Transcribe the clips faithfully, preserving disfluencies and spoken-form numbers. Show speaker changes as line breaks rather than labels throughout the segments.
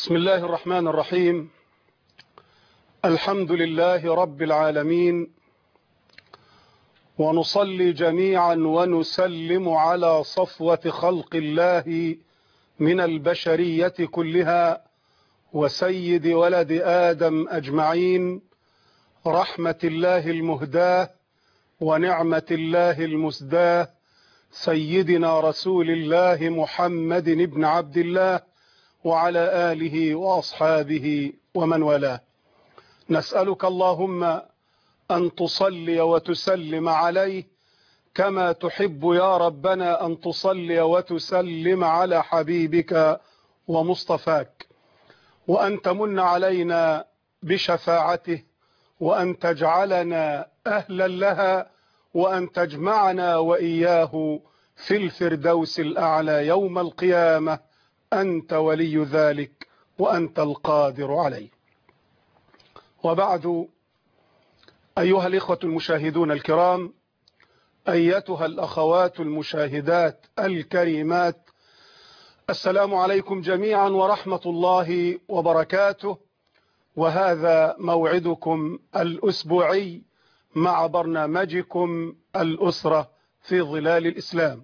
بسم الله الرحمن الرحيم. الحمد لله رب العالمين، ونصلي جميعا ونسلم على صفوة خلق الله من البشرية كلها وسيد ولد آدم أجمعين، رحمة الله المهداة ونعمة الله المسداة، سيدنا رسول الله محمد بن عبد الله وعلى آله وأصحابه ومن والاه. نسألك اللهم أن تصلي وتسلم عليه كما تحب يا ربنا أن تصلي وتسلم على حبيبك ومصطفاك، وأن تمن علينا بشفاعته، وأن تجعلنا أهلا لها، وأن تجمعنا وإياه في الفردوس الأعلى يوم القيامة. أنت ولي ذلك وأنت القادر عليه. وبعد، أيها الإخوة المشاهدون الكرام، أيتها الأخوات المشاهدات الكريمات، السلام عليكم جميعا ورحمة الله وبركاته. وهذا موعدكم الأسبوعي مع برنامجكم الأسرة في ظلال الإسلام.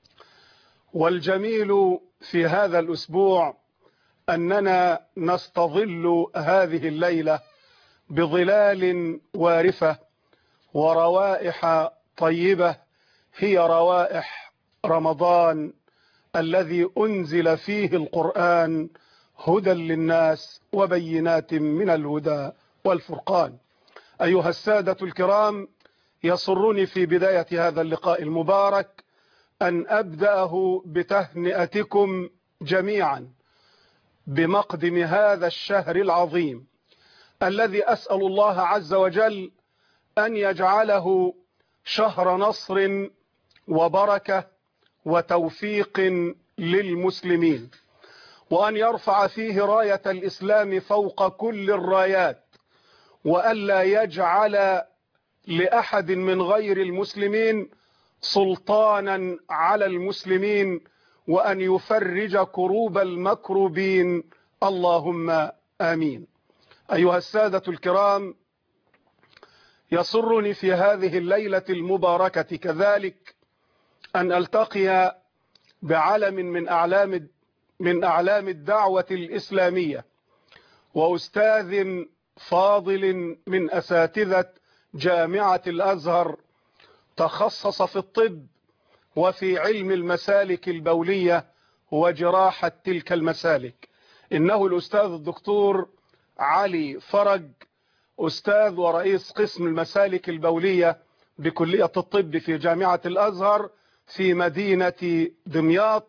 والجميل في هذا الأسبوع أننا نستظل هذه الليلة بظلال وارفة وروائح طيبة، هي روائح رمضان الذي أنزل فيه القرآن هدى للناس وبينات من الهدى والفرقان. أيها السادة الكرام، يسرني في بداية هذا اللقاء المبارك أن أبدأه بتهنئتكم جميعا بمقدم هذا الشهر العظيم الذي أسأل الله عز وجل أن يجعله شهر نصر وبركة وتوفيق للمسلمين، وأن يرفع فيه راية الإسلام فوق كل الرايات، وألا يجعل لأحد من غير المسلمين سلطانا على المسلمين، وأن يفرج كروب المكروبين، اللهم آمين. أيها السادة الكرام، يسرني في هذه الليلة المباركة كذلك أن ألتقي بعلم من أعلام من أعلام الدعوة الإسلامية، وأستاذ فاضل من أساتذة جامعة الأزهر، تخصص في الطب وفي علم المسالك البولية وجراحة تلك المسالك. إنه الأستاذ الدكتور علي فرج، أستاذ ورئيس قسم المسالك البولية بكلية الطب في جامعة الأزهر في مدينة دمياط،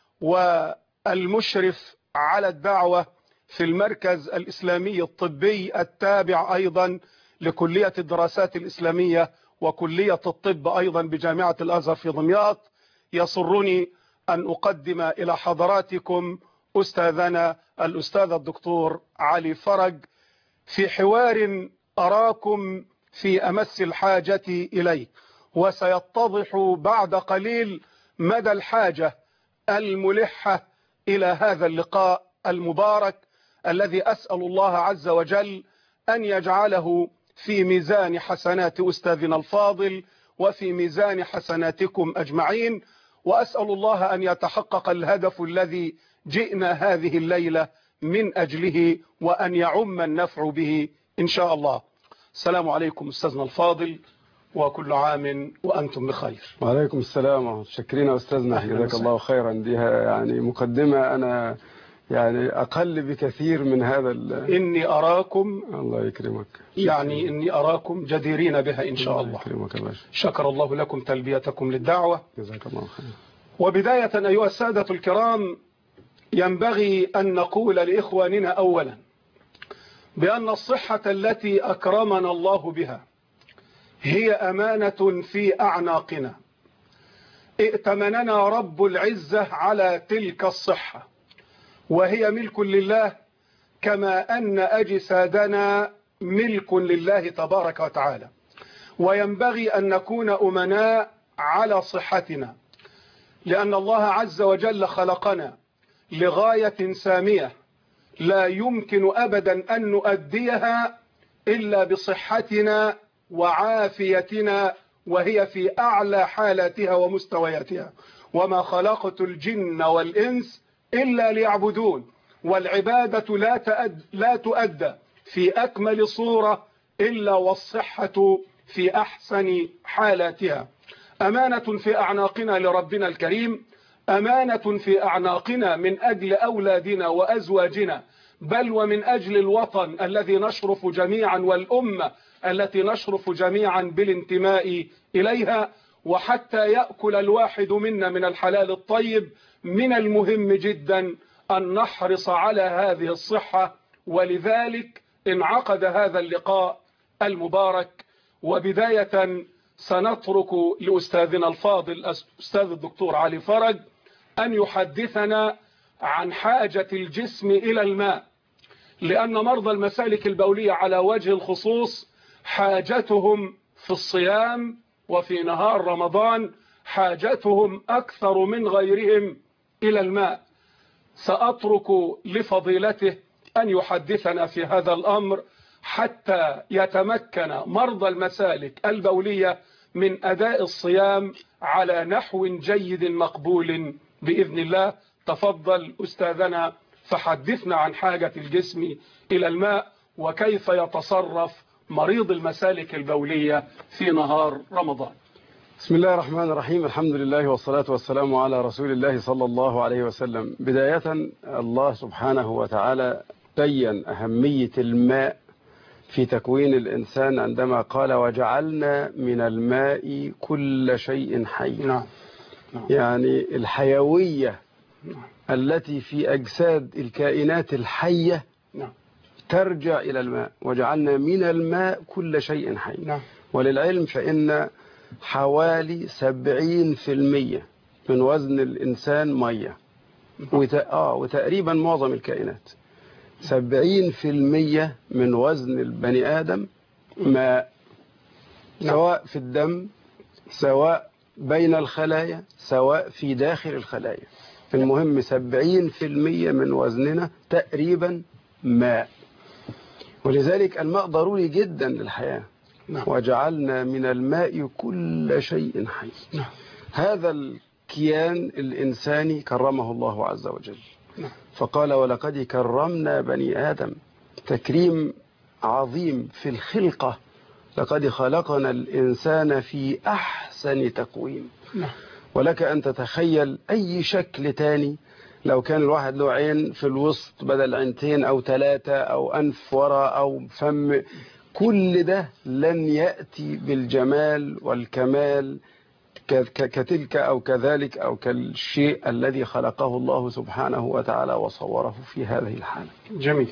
والمشرف على الدعوة في المركز الإسلامي الطبي التابع أيضا لكلية الدراسات الإسلامية وكلية الطب أيضا بجامعة الأزهر في دمياط. يسرني أن أقدم إلى حضراتكم أستاذنا الأستاذ الدكتور علي فرج في حوار أراكم في أمس الحاجة إليه، وسيتضح بعد قليل مدى الحاجة الملحة إلى هذا اللقاء المبارك الذي أسأل الله عز وجل أن يجعله في ميزان حسنات أستاذنا الفاضل وفي ميزان حسناتكم أجمعين، وأسأل الله أن يتحقق الهدف الذي جئنا هذه الليلة من أجله، وأن يعم النفع به إن شاء الله. السلام عليكم أستاذنا الفاضل، وكل عام وأنتم بخير.
وعليكم السلام. شكرين أستاذنا، جزاك الله خيرا. دي يعني مقدمة أنا يعني أقل بكثير من هذا.
إني أراكم،
الله يكرمك،
يعني إني أراكم جديرين بها إن شاء الله.
الله يكرمك يا باشا.
شكر الله لكم تلبيتكم للدعوة،
جزاك الله خير.
وبداية أيها السادة الكرام، ينبغي أن نقول لإخواننا أولا بأن الصحة التي أكرمنا الله بها هي أمانة في أعناقنا، ائتمننا رب العزة على تلك الصحة، وهي ملك لله، كما أن أجسادنا ملك لله تبارك وتعالى. وينبغي أن نكون أمناء على صحتنا، لأن الله عز وجل خلقنا لغاية سامية، لا يمكن أبدا أن نؤديها إلا بصحتنا وعافيتنا، وهي في أعلى حالاتها ومستوياتها. وما خلقت الجن والإنس إلا ليعبدون. والعبادة لا تؤد لا تؤدى في أكمل صورة إلا والصحة في أحسن حالاتها. أمانة في أعناقنا لربنا الكريم، أمانة في أعناقنا من أجل أولادنا وأزواجنا، بل ومن أجل الوطن الذي نشرف جميعا والأمة التي نشرف جميعا بالانتماء إليها. وحتى يأكل الواحد منا من الحلال الطيب من المهم جدا أن نحرص على هذه الصحة. ولذلك انعقد هذا اللقاء المبارك. وبداية سنترك لأستاذنا الفاضل أستاذ الدكتور علي فرج أن يحدثنا عن حاجة الجسم إلى الماء، لأن مرضى المسالك البولية على وجه الخصوص حاجتهم في الصيام وفي نهار رمضان حاجتهم أكثر من غيرهم إلى الماء. سأترك لفضيلته أن يحدثنا في هذا الأمر حتى يتمكن مرضى المسالك البولية من أداء الصيام على نحو جيد مقبول بإذن الله. تفضل أستاذنا فحدثنا عن حاجة الجسم إلى الماء وكيف يتصرف مريض المسالك البولية في نهار رمضان.
بسم الله الرحمن الرحيم. الحمد لله والصلاة والسلام على رسول الله صلى الله عليه وسلم. بداية الله سبحانه وتعالى بين أهمية الماء في تكوين الإنسان عندما قال وجعلنا من الماء كل شيء حي.
نعم. نعم.
يعني الحيوية نعم. التي في أجساد الكائنات الحية نعم. ترجع إلى الماء. وجعلنا من الماء كل شيء حي.
نعم.
وللعلم فإن حوالي سبعين في المية من وزن الإنسان مية وت... آه وتقريبا معظم الكائنات سبعين في المية من وزن البني آدم ماء، سواء في الدم سواء بين الخلايا سواء في داخل الخلايا. المهم سبعين في المية من وزننا تقريبا ماء، ولذلك الماء ضروري جدا للحياة. نعم. وجعلنا من الماء كل شيء حي.
نعم.
هذا الكيان الإنساني كرمه الله عز وجل.
نعم.
فقال ولقد كرمنا بني آدم، تكريم عظيم في الخلقة. لقد خلقنا الإنسان في أحسن تقويم.
نعم.
ولك أن تتخيل أي شكل تاني لو كان الواحد له عين في الوسط بدل عينتين أو ثلاثة أو أنف وراء أو فم، كل ده لن يأتي بالجمال والكمال كتلك أو كذلك أو كالشيء الذي خلقه الله سبحانه وتعالى وصوره في هذه الحالة.
جميل.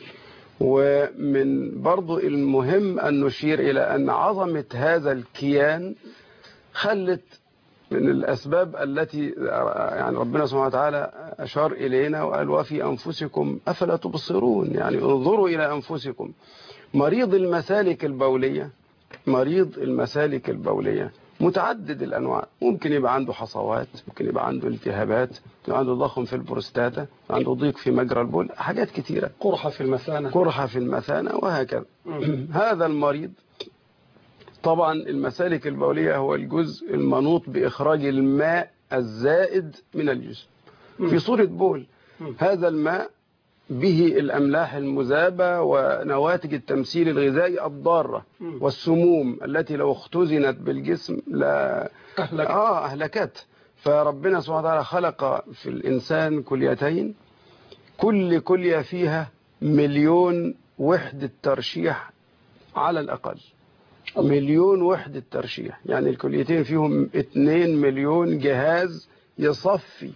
ومن برضو المهم أن نشير إلى أن عظمة هذا الكيان خلت من الأسباب التي يعني ربنا سبحانه وتعالى أشار إلينا وقال وفي أنفسكم أفلا تبصرون، يعني انظروا إلى أنفسكم. مريض المسالك البولية مريض المسالك البولية متعدد الأنواع، ممكن يبقى عنده حصوات، ممكن يبقى عنده التهابات، ممكن عنده ضخم في البروستاتا، عنده ضيق في مجرى البول، حاجات كتيرة،
قرحة في المثانة
قرحة في المثانة وهكذا. هذا المريض طبعا المسالك البولية هو الجزء المنوط بإخراج الماء الزائد من الجسم في صورة بول. هذا الماء به الأملاح المذابة ونواتج التمثيل الغذائي الضارة والسموم التي لو اختزنت بالجسم لا
أهلكت.
آه أهلكت. فربنا سبحانه وتعالى خلق في الإنسان كليتين، كل كلية فيها مليون وحدة ترشيح على الأقل. مليون وحدة ترشيح، يعني الكليتين فيهم اتنين مليون جهاز يصفي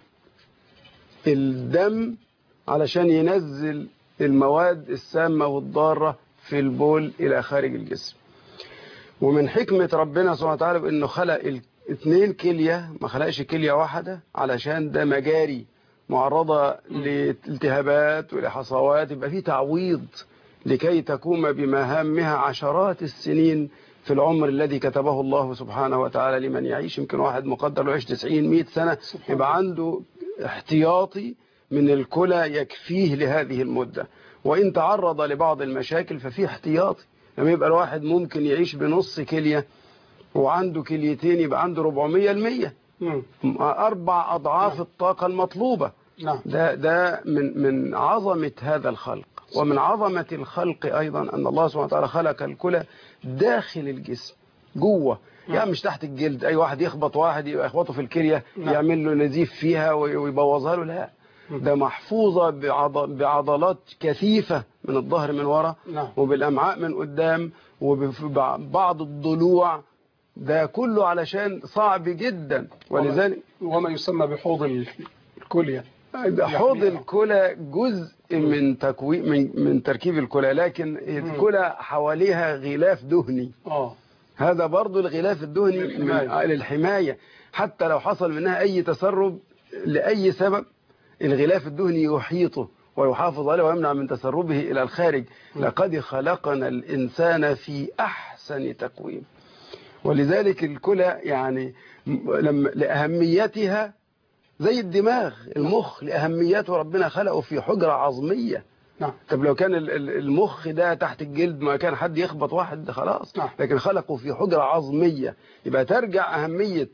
الدم علشان ينزل المواد السامة والضارة في البول إلى خارج الجسم. ومن حكمة ربنا سبحانه وتعالى بأنه خلق اثنين كلية، ما خلقش كلية واحدة، علشان ده مجاري معرضة لالتهابات ولحصوات، يبقى فيه تعويض لكي تقوم بمهامها عشرات السنين في العمر الذي كتبه الله سبحانه وتعالى لمن يعيش. يمكن واحد مقدر له يعيش تسعين مئة سنة، يبقى عنده احتياطي من الكلى يكفيه لهذه المدة. وإن تعرض لبعض المشاكل ففي احتياطي. لما يبقى الواحد ممكن يعيش بنص كلية وعنده كليتين يبقى عنده أربعمية المية، أربع أضعاف الطاقة المطلوبة.
نعم.
ده ده من من عظمة هذا الخلق. ومن عظمة الخلق أيضا أن الله سبحانه وتعالى خلق الكلى داخل الجسم جوه، يعني مش تحت الجلد. أي واحد يخبط واحد يبقى يخبطه في الكلية يعمل له نزيف فيها ويبوظها له، لا، ده محفوظة بعضلات كثيفة من الظهر من وراء وبالأمعاء من قدام وبعض الضلوع، ده كله علشان صعب جدا. ولذلك
وما يسمى بحوض الكلية.
حوض الكلى جزء من تكوين من من تركيب الكلى، لكن الكلى حواليها غلاف دهني.
اه
هذا برضو الغلاف الدهني
للحماية.
للحماية، حتى لو حصل منها أي تسرب لأي سبب الغلاف الدهني يحيطه ويحافظ عليه ويمنع من تسربه إلى الخارج. لقد خلقنا الإنسان في أحسن تقويم. ولذلك الكلى يعني لما لأهميتها زي الدماغ، المخ لأهميته ربنا خلقه في حجرة عظمية.
نعم.
طب لو كان المخ ده تحت الجلد ما كان حد يخبط واحد خلاص.
نعم.
لكن خلقه في حجرة عظمية، يبقى ترجع أهمية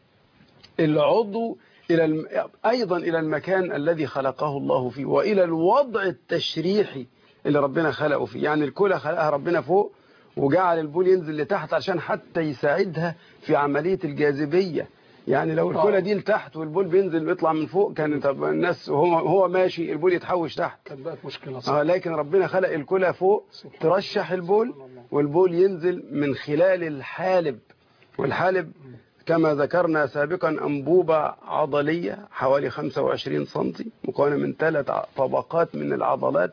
العضو إلى الم... أيضا إلى المكان الذي خلقه الله فيه وإلى الوضع التشريحي اللي ربنا خلقه فيه. يعني الكلى خلقها ربنا فوق وجعل البول ينزل لتحت عشان حتى يساعدها في عملية الجاذبية. يعني لو الكلى دي لتحت والبول بينزل ويطلع من فوق كان طب الناس وهو هو ماشي البول يتحوش تحت،
كانت بقت مشكلة.
اه لكن ربنا خلق الكلى فوق ترشح البول والبول ينزل من خلال الحالب. والحالب كما ذكرنا سابقا أنبوبة عضلية حوالي خمسة وعشرين سنتي مكونة من ثلاث طبقات من العضلات،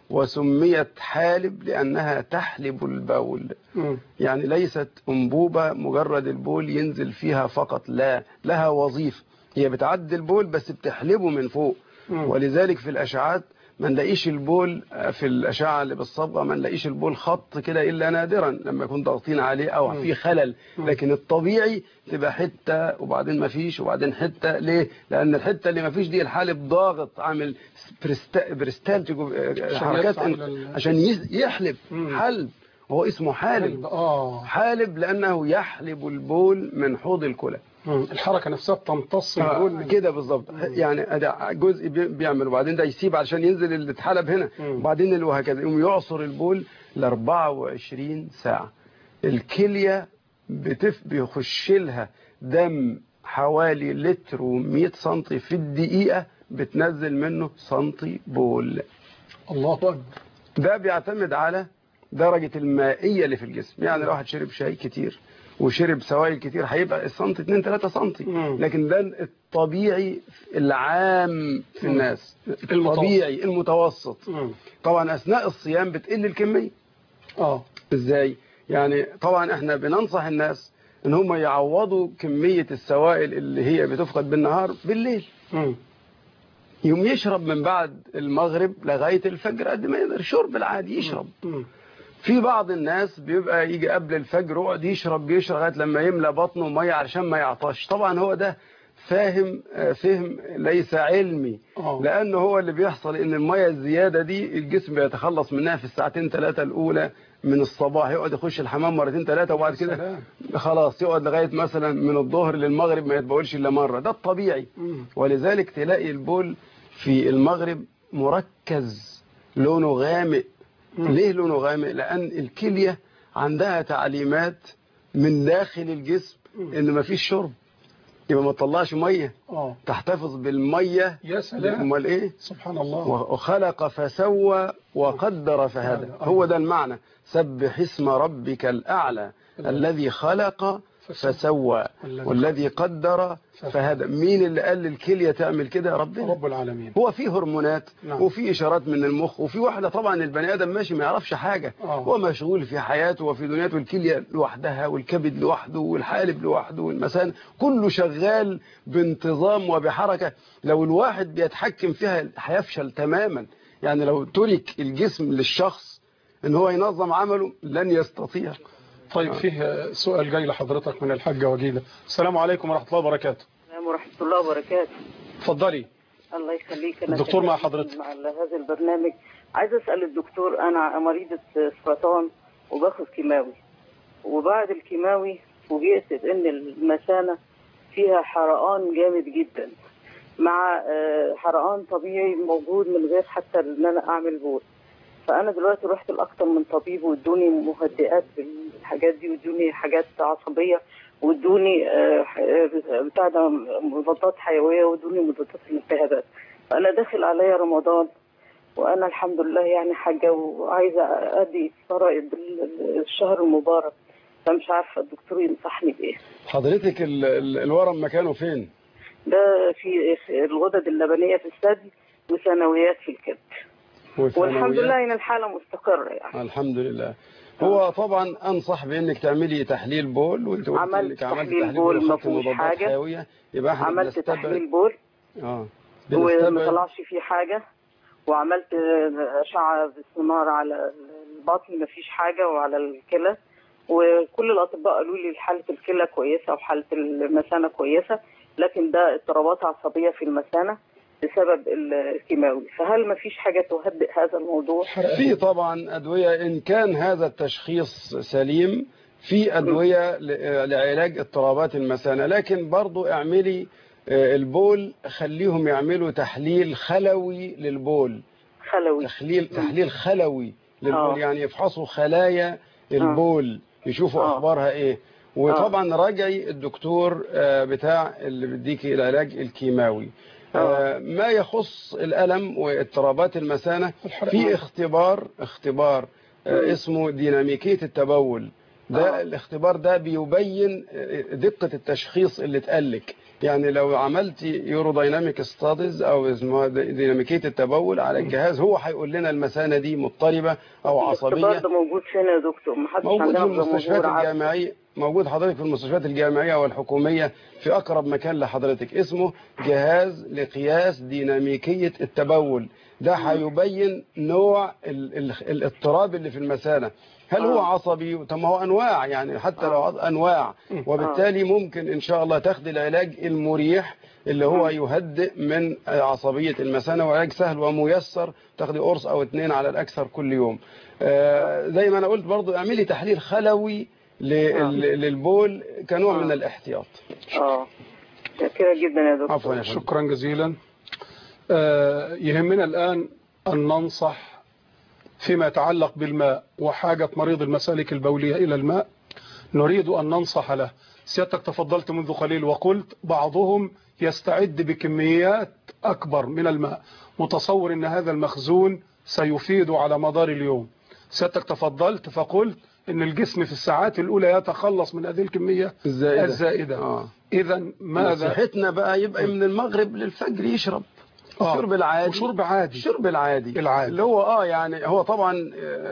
وسميت حالب لأنها تحلب البول. م. يعني ليست أنبوبة مجرد البول ينزل فيها فقط، لا، لها وظيفة، هي بتعدي البول بس بتحلبه من فوق. م. ولذلك في الأشعات ما نلاقيش البول في الأشعة اللي بالصبغة ما نلاقيش البول خط كده إلا نادرا لما يكون ضاغطين عليه أو م. في خلل. لكن الطبيعي تبقى حتة وبعدين ما فيش وبعدين حتة. ليه؟ لأن الحتة اللي ما فيش دي الحالب ضاغط عامل بريستالتيك حركات عشان يحلب. حلب هو اسمه حالب.
آه.
حالب لأنه يحلب البول من حوض الكلى.
الحركة نفسها بتمتص البول
كده بالظبط. يعني ده جزء بيعمل وبعدين ده يسيب علشان ينزل اللي اتحلب هنا مم. وبعدين اللي وهكذا يقوم يعصر البول ل أربعة وعشرين ساعة. الكلية بتف بيخش لها دم حوالي لتر ومئة سنتي في الدقيقة، بتنزل منه سنتي بول.
الله أكبر.
ده بيعتمد على درجة المائية اللي في الجسم. يعني لو واحد شرب شاي كتير وشرب سوائل كتير هيبقى السنتي اتنين تلاتة سنتي. مم. لكن ده الطبيعي العام في الناس، الطبيعي المتوسط. مم. طبعا أثناء الصيام بتقل الكمية.
اه
ازاي؟ يعني طبعا احنا بننصح الناس ان هم يعوضوا كمية السوائل اللي هي بتفقد بالنهار بالليل. مم. يوم يشرب من بعد المغرب لغاية الفجر قد ما يقدر، شرب العادي يشرب. مم. في بعض الناس بيبقى يجي قبل الفجر يقعد يشرب يشرب لغايه لما يملى بطنه ميه علشان ما يعطش. طبعا هو ده فاهم فهم ليس علمي. أوه. لأنه هو اللي بيحصل ان الميه الزياده دي الجسم بيتخلص منها في الساعتين ثلاثه الاولى من الصباح، يقعد يخش الحمام مرتين ثلاثه وبعد كده خلاص يقعد لغايه مثلا من الظهر للمغرب ما يتبولش الا مره. ده الطبيعي. مم. ولذلك تلاقي البول في المغرب مركز لونه غامق. ليه لونه غامق؟ لأن الكلية عندها تعليمات من داخل الجسم إن ما فيش شرب، يبقى ما تطلعش مية. أوه. تحتفظ بالمية.
يا سلام.
امال إيه؟
سبحان الله.
وخلق فسوى وقدر فهدى. هو ده المعنى. سبح اسم ربك الأعلى الذي خلق فسوى والذي قدر فهدى. مين اللي قال للكلية تعمل كده؟ ربنا
رب العالمين.
هو في هرمونات. نعم. وفي إشارات من المخ وفي واحدة. طبعا البني آدم ماشي ما يعرفش حاجة. أوه. هو مشغول في حياته وفي دنياته. الكلية لوحدها والكبد لوحده والحالب لوحده والمثانة كله شغال بانتظام وبحركة. لو الواحد بيتحكم فيها هيفشل تماما. يعني لو ترك الجسم للشخص ان هو ينظم عمله لن يستطيع.
طيب فيه سؤال جاي لحضرتك من الحاجة وجيدة. السلام عليكم ورحمة الله وبركاته.
السلام ورحمة الله وبركاته.
اتفضلي.
الله يخليك. أنا
الدكتور مع حضرتك
مع هذا البرنامج. عايز أسأل الدكتور، أنا مريضة سرطان وباخد كيماوي، وبعد الكيماوي فوجئت إن المثانة فيها حرقان جامد جدا، مع حرقان طبيعي موجود من غير حتى إن أنا أعمل بول. فأنا دلوقتي رحت لأكتر من طبيب وادوني مهدئات بالحاجات دي، وادوني حاجات عصبية، وادوني بتاع ده مضادات حيوية، وادوني مضادات الالتهابات. فأنا داخل عليا رمضان وأنا الحمد لله يعني حاجة وعايزة أدي فرائض الشهر المبارك، فمش عارفة الدكتور ينصحني بإيه.
حضرتك ال ال الورم مكانه فين؟
ده في الغدد اللبنية في الثدي وثانويات في الكبد، والحمد لله ان الحالة مستقرة يعني.
الحمد لله. هو طبعا انصح بانك تعملي تحليل بول، وانت قلت انك عملت تحليل بول وخدت مضادات حيويه، يبقى احنا
عملت تحليل بول
اه
وما طلعش فيه حاجة، وعملت اشعة بالسونار على البطن ما فيش حاجة، وعلى الكلى، وكل الاطباء قالوا لي حالة الكلى كويسة وحالة المثانة كويسة، لكن ده اضطرابات عصبية في المثانة بسبب الكيماوي. فهل ما فيش حاجة تهدئ هذا الموضوع؟
في طبعا أدوية إن كان هذا التشخيص سليم، في أدوية لعلاج اضطرابات المثانة، لكن برضو اعملي البول خليهم يعملوا تحليل خلوي للبول.
خلوي
تحليل تحليل خلوي للبول
أوه.
يعني يفحصوا خلايا البول يشوفوا أوه. أخبارها إيه. وطبعا أوه. راجعي الدكتور بتاع اللي بيديكي العلاج الكيماوي. آه ما يخص الألم واضطرابات المثانة، في اختبار اختبار آه اسمه ديناميكية التبول. ده الاختبار ده بيبين دقة التشخيص اللي اتقالك. يعني لو عملتي يورودايناميك ستاديز او اسمها ديناميكية التبول على الجهاز، هو هيقول لنا المثانة دي مضطربة او عصبية.
الاختبار ده موجود فين يا دكتور؟ محدش
موجود في المستشفيات الجامعية، موجود حضرتك في المستشفيات الجامعية والحكومية في أقرب مكان لحضرتك. اسمه جهاز لقياس ديناميكية التبول. ده هيبين نوع ال ال الاضطراب اللي في المثانة، هل هو عصبي؟ طب ما هو أنواع يعني، حتى لو أنواع، وبالتالي ممكن إن شاء الله تاخد العلاج المريح اللي هو يهدئ من عصبية المثانة، وعلاج سهل وميسر، تاخدي قرص أو اتنين على الأكثر كل يوم. آه زي ما أنا قلت برضو اعملي تحليل خلوي للبول كنوع آه. من الاحتياط.
اه شكرا جدا يا دكتور.
عفوا، شكرا جزيلا. آه يهمنا الآن أن ننصح فيما يتعلق بالماء وحاجة مريض المسالك البولية إلى الماء، نريد أن ننصح له. سيادتك تفضلت منذ قليل وقلت بعضهم يستعد بكميات أكبر من الماء، متصور أن هذا المخزون سيفيد على مدار اليوم. سيادتك تفضلت فقلت ان الجسم في الساعات الاولى يتخلص من هذه الكميه الزائده, الزائدة. آه. اذا ماذا
نصيحتنا بقى يبقى من المغرب للفجر يشرب آه. الشرب العادي،
وشرب عادي،
الشرب العادي
العادي
اللي هو اه يعني هو طبعا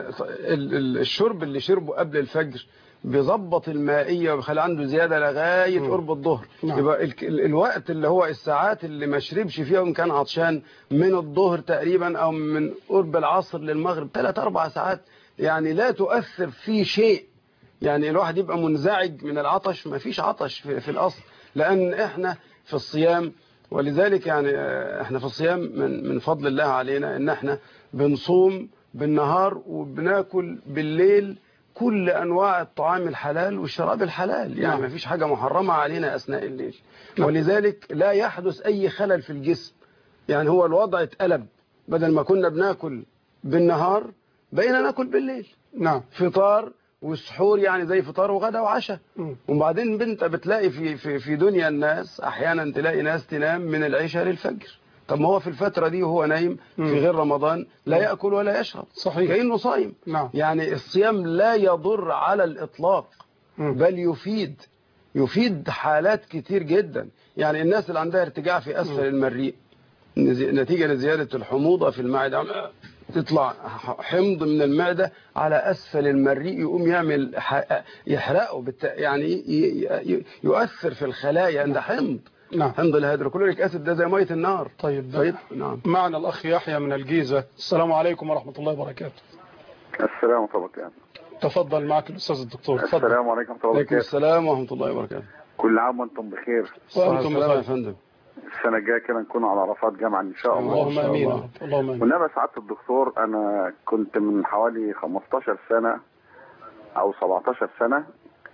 الشرب اللي شربه قبل الفجر بيظبط المائيه وبيخلي عنده زياده لغايه قرب الظهر. نعم. يبقى ال الوقت اللي هو الساعات اللي ما شربش فيها وان كان عطشان من الظهر تقريبا او من قرب العصر للمغرب ثلاث اربع ساعات، يعني لا تؤثر في شيء. يعني الواحد يبقى منزعج من العطش، ما فيش عطش في, في الأصل، لأن احنا في الصيام. ولذلك يعني احنا في الصيام من, من فضل الله علينا ان احنا بنصوم بالنهار وبناكل بالليل كل أنواع الطعام الحلال والشراب الحلال، يعني ما فيش حاجة محرمة علينا أثناء الليل. ولذلك لا يحدث أي خلل في الجسم. يعني هو الوضع اتقلب، بدل ما كنا بناكل بالنهار بقينا ناكل بالليل. نعم. فطار وسحور، يعني زي فطار وغدا وعشاء. وبعدين بنت بتلاقي في في في دنيا الناس احيانا تلاقي ناس تنام من العشاء للفجر. طب ما هو في الفترة دي وهو نايم في غير رمضان لا يأكل ولا يشرب، صحيح، كأنه صايم. نعم. يعني الصيام لا يضر على الإطلاق، بل يفيد يفيد حالات كتير جدا. يعني الناس اللي عندها ارتجاع في أسفل المريء نتيجة لزيادة الحموضة في المعدة، تطلع حمض من المعدة على أسفل المريء، يقوم يعمل يحرقه بالت... يعني يؤثر في الخلايا. ده حمض. نعم. حمض الهيدروكلوريك أسيد ده زي مية النار. طيب, طيب. نعم.
معنا الأخ يحيى من الجيزة. السلام عليكم ورحمة الله وبركاته.
السلام ورحمة الله وبركاته.
تفضل معك الأستاذ الدكتور. تفضل.
السلام عليكم ورحمة الله وبركاته.
السلام ورحمة الله وبركاته.
كل عام وانتم بخير.
وانتم بخير يا فندم.
السنه الجايه كده نكون على عرفات جامعه ان شاء الله.
اللهم امين يا رب. اللهم امين.
والنبي سعاده الدكتور، انا كنت من حوالي خمستاشر سنه او سبعتاشر سنه،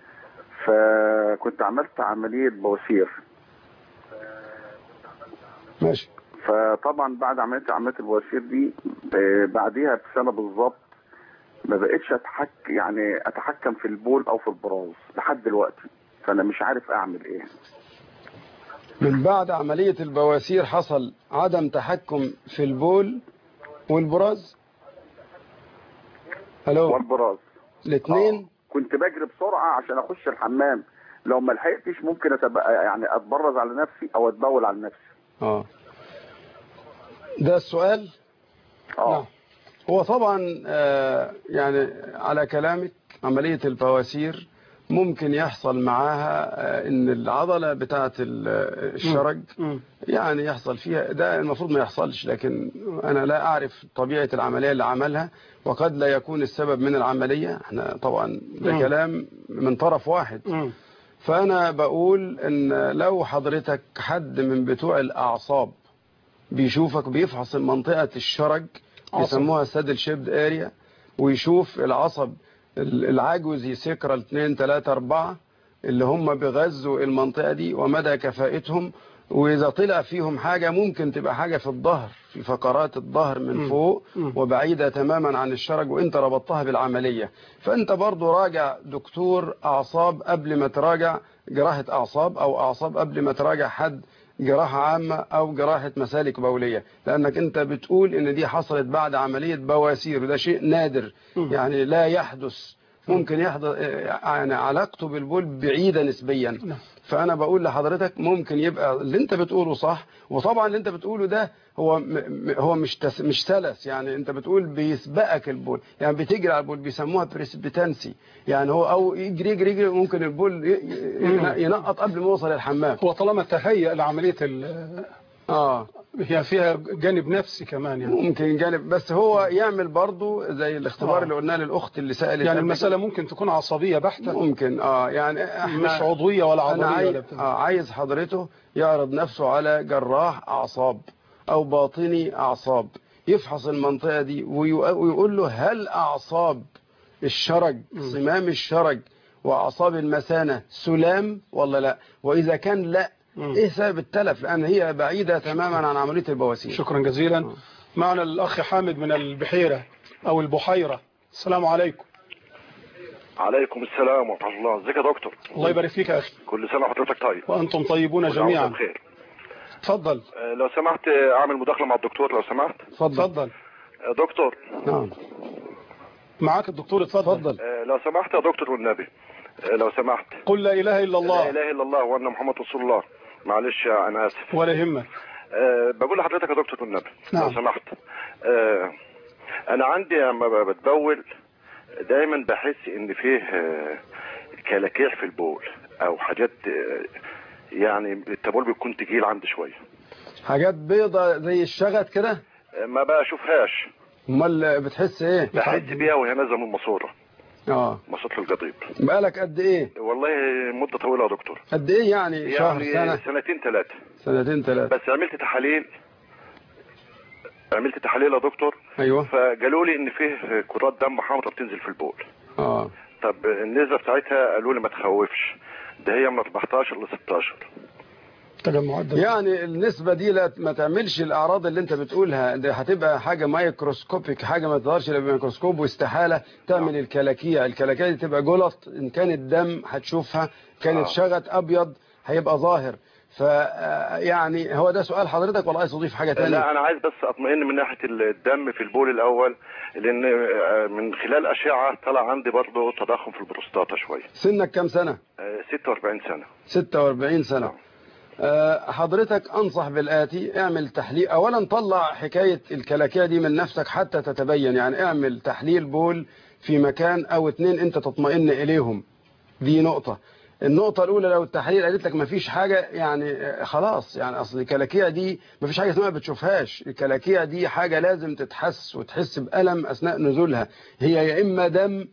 فكنت عملت عمليه بواسير.
ماشي.
فطبعا بعد عمليه عمليه البواسير دي بعديها بسنه بالظبط ما بقتش اتحك يعني اتحكم في البول او في البراز لحد دلوقتي، فانا مش عارف اعمل ايه.
من بعد عملية البواسير حصل عدم تحكم في البول والبراز؟ الو.
والبراز
الاثنين.
كنت بجري بسرعه عشان اخش الحمام، لو ما لحقتش ممكن أتبقى يعني اتبرز على نفسي او اتبول على نفسي.
اه ده السؤال.
اه
هو طبعا آه يعني على كلامك عملية البواسير ممكن يحصل معاها آه ان العضلة بتاعة الشرج يعني يحصل فيها، ده المفروض ما يحصلش، لكن انا لا اعرف طبيعة العملية اللي عملها، وقد لا يكون السبب من العملية، احنا طبعا ده كلام من طرف واحد. فانا بقول ان لو حضرتك حد من بتوع الاعصاب بيشوفك بيفحص منطقة الشرج بيسموها سادل شيبد اريا، ويشوف العصب العجوزي سكرال اتنين تلاتة اربعة اللي هم بيغذوا المنطقة دي ومدى كفاءتهم، واذا طلع فيهم حاجة ممكن تبقى حاجة في الظهر في فقرات الظهر من فوق وبعيدة تماما عن الشرج وانت ربطتها بالعملية، فانت برضو راجع دكتور اعصاب قبل ما تراجع جراحة اعصاب، او اعصاب قبل ما تراجع حد جراحة عامة أو جراحة مسالك بولية، لأنك أنت بتقول إن دي حصلت بعد عملية بواسير، وده شيء نادر يعني لا يحدث، ممكن يحدث يعني علاقته بالبول بعيدة نسبيا. فأنا بقول لحضرتك ممكن يبقى اللي أنت بتقوله صح، وطبعا اللي أنت بتقوله ده هو هو مش تس مش سلس، يعني أنت بتقول بيسبقك البول، يعني بتجري على البول، بيسموها بريسبيتانسي، يعني هو أو يجري يجري يجري ممكن البول ينقط قبل ما يوصل الحمام.
هو طالما تهيأ لعملية ال
اه
هي فيها جانب نفسي كمان يعني.
ممكن جانب، بس هو يعمل برضو زي الاختبار آه. اللي قلناه للأخت اللي سألت،
يعني المسألة ممكن تكون عصبية بحتة،
ممكن اه يعني احنا
مش عضوية ولا عضلية
عايز
ولا بتاع.
آه عايز حضرته يعرض نفسه على جراح أعصاب أو باطني أعصاب يفحص المنطقة دي ويقول له هل أعصاب الشرج صمام الشرج وأعصاب المثانة سلام ولا لا، وإذا كان لا ايه سبب التلف، لان هي بعيدة تماما عن عملية البواسير.
شكرا جزيلا. آه. معنا الاخ حامد من البحيرة او البحيرة. السلام عليكم.
عليكم السلام ورحمة الله. ازيك يا دكتور؟
الله يبارك فيك يا اخي.
كل سنة وحضرتك طيب.
وانتم طيبون جميعا.
بخير.
اتفضل.
آه لو سمحت اعمل مداخلة مع الدكتور لو سمحت.
اتفضل.
آه دكتور.
نعم.
معاك الدكتور اتفضل.
آه لو سمحت يا دكتور والنبي آه لو سمحت.
قل لا اله الا الله.
لا اله الا الله وان محمد رسول الله. معلش انا اسف.
ولا يهمك.
أه بقول لحضرتك يا دكتور والنبي
نعم.
لو سمحت. أه انا عندي لما بتبول دايما بحس ان فيه أه كلاكيع في البول او حاجات أه يعني التبول بيكون تقيل عندي شويه،
حاجات بيضة زي الشغط كده.
أه ما بشوفهاش.
امال بتحس ايه؟
بحس بيها وهي نازله من الماسوره.
اه
ماسوره القضيب.
بقالك قد ايه؟
والله مده طويله يا دكتور.
قد ايه يعني؟
يعني
شهر سنه؟
سنتين ثلاثه.
سنتين ثلاثه.
بس عملت تحاليل عملت تحاليل يا دكتور.
ايوه.
فقالوا لي ان فيه كرات دم حمراء بتنزل في البول.
اه
طب النسبه بتاعتها قالوا لي ما تخوفش، ده هي من أربعتاشر ل ستاشر.
يعني النسبة دي لا ما تعملش الأعراض اللي انت بتقولها، ده هتبقى حاجة مايكروسكوبيك، حاجة ما تقدرش الا بميكروسكوب، واستحالة تعمل الكلاكيع. الكلاكيع دي تبقى جلط، ان كانت دم هتشوفها، كانت شغط أبيض هيبقى ظاهر. ف يعني هو ده سؤال حضرتك ولا عايز تضيف حاجة تانية؟
لا انا عايز بس اطمئن من ناحية الدم في البول الاول، لان من خلال اشعة طلع عندي برضه تضخم في البروستاتا شوية.
سنك كام سنة؟
ستة وأربعين سنة.
ستة وأربعين سنة. نعم. حضرتك أنصح بالآتي: اعمل تحليل أولا، طلع حكاية الكلاكيع دي من نفسك حتى تتبين، يعني اعمل تحليل بول في مكان أو اتنين أنت تطمئن إليهم، دي نقطة. النقطة الأولى لو التحليل قالت لك مفيش حاجة، يعني خلاص، يعني أصل الكلاكيع دي مفيش حاجة اسمها بتشوفهاش، الكلاكيع دي حاجة لازم تتحس وتحس بألم أثناء نزولها، هي يا إما دم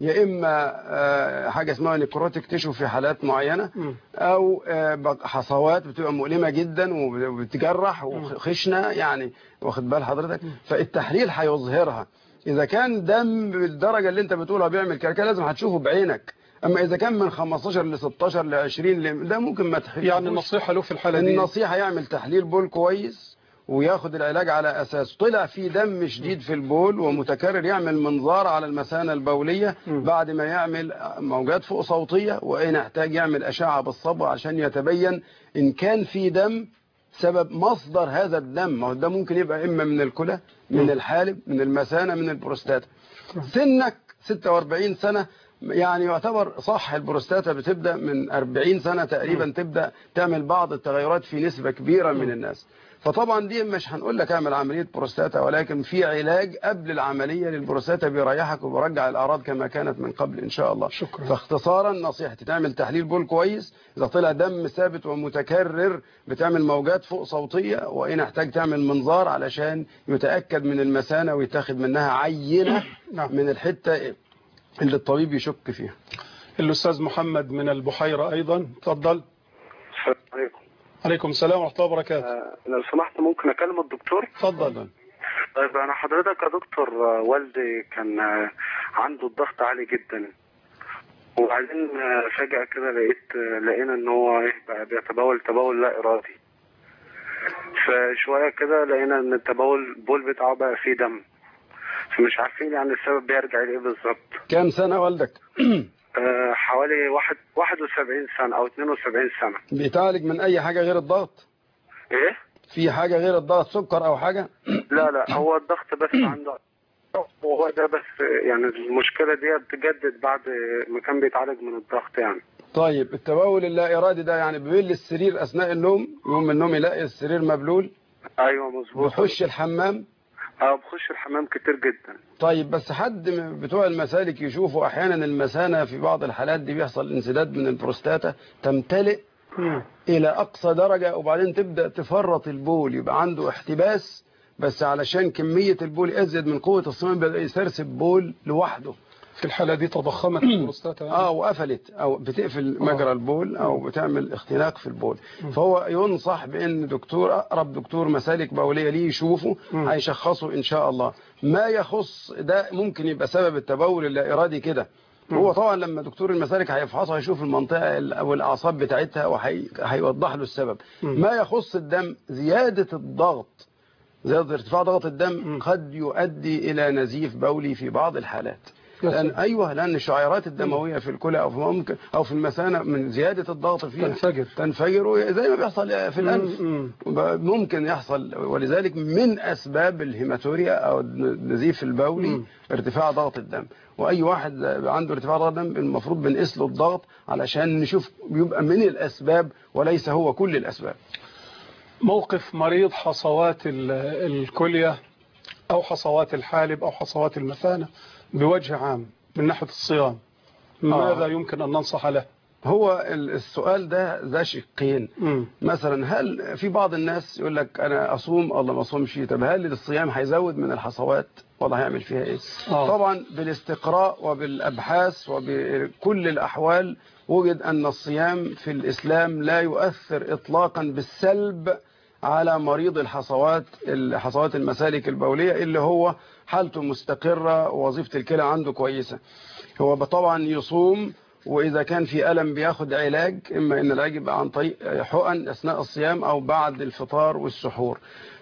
يا اما آه، حاجه اسمها نيكروتيك تيشو في حالات معينه، او آه، حصوات بتبقى مؤلمه جدا وبتجرح وخشنه يعني، واخد بال حضرتك. فالتحليل هيظهرها. اذا كان دم بالدرجه اللي انت بتقولها بيعمل كده لازم هتشوفه بعينك. اما اذا كان من خمستاشر ل ستاشر ل عشرين ده ممكن ما تحليل.
يعني النصيحه له في الحاله دي
النصيحه يعمل تحليل بول كويس وياخد العلاج على اساس طلع في دم شديد في البول ومتكرر، يعمل منظار على المثانه البوليه بعد ما يعمل موجات فوق صوتيه، وان احتاج يعمل اشعه بالصبغه عشان يتبين ان كان في دم سبب مصدر هذا الدم. ما هو ده ممكن يبقى اما من الكلى، من الحالب، من المثانه، من البروستاتا. سنك ستة وأربعين سنه يعني يعتبر صح. البروستاتا بتبدا من أربعين سنه تقريبا تبدا تعمل بعض التغيرات في نسبه كبيره من الناس. فطبعا دي مش هنقول لك اعمل عمليه بروستاتا، ولكن في علاج قبل العمليه للبروستاتا بيريحك وبيرجع الاعراض كما كانت من قبل ان شاء الله.
شكرا.
فاختصارا نصيحتي تعمل تحليل بول كويس، اذا طلع دم ثابت ومتكرر بتعمل موجات فوق صوتيه، وان احتاج تعمل منظار علشان يتاكد من المثانه ويتاخد منها عينه من الحته اللي الطبيب يشك فيها.
الاستاذ محمد من البحيره ايضا، اتفضل.
السلام عليكم.
عليكم السلام ورحمه الله وبركاته.
آه لو سمحت ممكن اكلم الدكتور؟
اتفضل.
طيب انا حضرتك يا دكتور، آه والدي كان آه عنده الضغط عالي جدا، وبعدين آه فجأة كده لقيت آه لقينا ان هو بقى بيتبول تبول لا ارادي. فشوية كده لقينا ان التبول البول بتاعه بقى فيه دم، فمش عارفين يعني السبب بيرجع لايه بالظبط.
كام سنة والدك؟
آه حوالي واحد واحد وسبعين سنة او اتنين وسبعين سنة.
بيتعالج من اي حاجة غير الضغط؟
ايه؟
في حاجة غير الضغط، سكر او حاجة؟
لا لا هو الضغط بس عنده، وهو ده بس. يعني المشكلة دي بتجدد بعد ما كان بيتعالج من الضغط يعني.
طيب التبول اللا ارادي ده يعني بيميل للسرير اثناء النوم، يقوم من النوم يلاقي السرير مبلول؟
ايوه مظبوط.
بيخش الحمام؟
اه بخش الحمام كتير جدا.
طيب بس حد من بتوع المسالك يشوفوا احيانا المثانه في بعض الحالات دي بيحصل انسداد من البروستاتا تمتلئ الى اقصى درجه، وبعدين تبدا تفرط البول، يبقى عنده احتباس، بس علشان كميه البول ازيد من قوه الصمام بدا يسرسب بول لوحده.
في الحالة دي تضخمت البروستاتا يعني.
اه وقفلت او بتقفل مجرى البول او بتعمل اختناق في البول. فهو ينصح بان دكتور اقرب دكتور مسالك بوليه ليه يشوفه، هيشخصه ان شاء الله. ما يخص ده ممكن يبقى سبب التبول اللا ارادي كده. هو طبعا لما دكتور المسالك هيفحصه هيشوف المنطقه او الاعصاب بتاعتها وهيوضح له السبب. ما يخص الدم زياده الضغط، زياده ارتفاع ضغط الدم قد يؤدي الى نزيف بولي في بعض الحالات. لأن أيوه لأن الشعيرات الدموية في الكلى أو في ممكن أو في المثانة من زيادة الضغط فيها
تنفجر
تنفجر زي ما بيحصل في الأنف. ممكن يحصل، ولذلك من أسباب الهيماتوريا أو النزيف البولي ارتفاع ضغط الدم. وأي واحد عنده ارتفاع ضغط الدم المفروض بنقيس له الضغط علشان نشوف بيبقى من الأسباب وليس هو كل الأسباب.
موقف مريض حصوات الكلية أو حصوات الحالب أو حصوات المثانة بوجه عام من ناحية الصيام، ماذا آه. يمكن أن ننصح له؟
هو السؤال ده ذا شقين. مثلا هل في بعض الناس يقول لك أنا أصوم الله ما أصومش، طب هل الصيام هيزود من الحصوات ولا هيعمل فيها إيه؟ آه. طبعا بالاستقراء وبالأبحاث وبكل الأحوال وجد أن الصيام في الإسلام لا يؤثر إطلاقا بالسلب على مريض الحصوات الحصوات المسالك البولية اللي هو حالته مستقرة ووظيفة الكلى عنده كويسة. هو طبعا يصوم، وإذا كان في ألم بياخد علاج، إما إن العلاج يبقى عن طريق حقن أثناء الصيام أو بعد الفطار والسحور.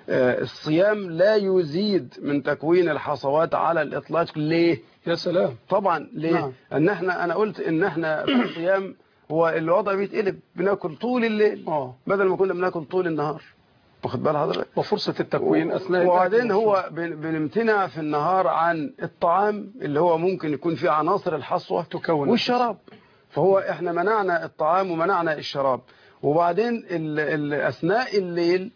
الصيام لا يزيد من تكوين الحصوات على الإطلاق. ليه؟
يا سلام.
طبعا ليه؟ نعم. أن احنا أنا قلت إن احنا في الصيام هو الوضع بيتقلب، بناكل طول الليل آه. بدل ما كنا بناكل طول النهار، واخد بال حضرتك؟
وفرصة التكوين أثناء
وبعدين هو بنمتنع في النهار عن الطعام اللي هو ممكن يكون فيه عناصر الحصوة
تكون
والشراب. فهو احنا منعنا الطعام ومنعنا الشراب. وبعدين ال ال أثناء الليل